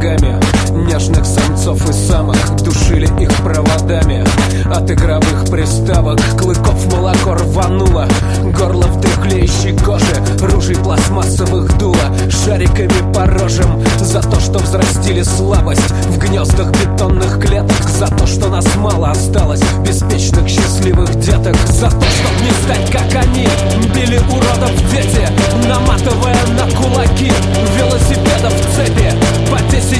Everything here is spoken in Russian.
ногами. Нежных самцов и самок душили их проводами. От игровых приставок клыков молоко рвануло. Горло в дряхлеющей коже, ружей пластмассовых дуло. Шариками по рожам за то, что взрастили слабость в гнездах бетонных клеток. За то, что нас мало осталось беспечных счастливых деток. За то, чтоб не стать как они, били уродов дети, наматывая на кулаки велосипедов в цепи по 10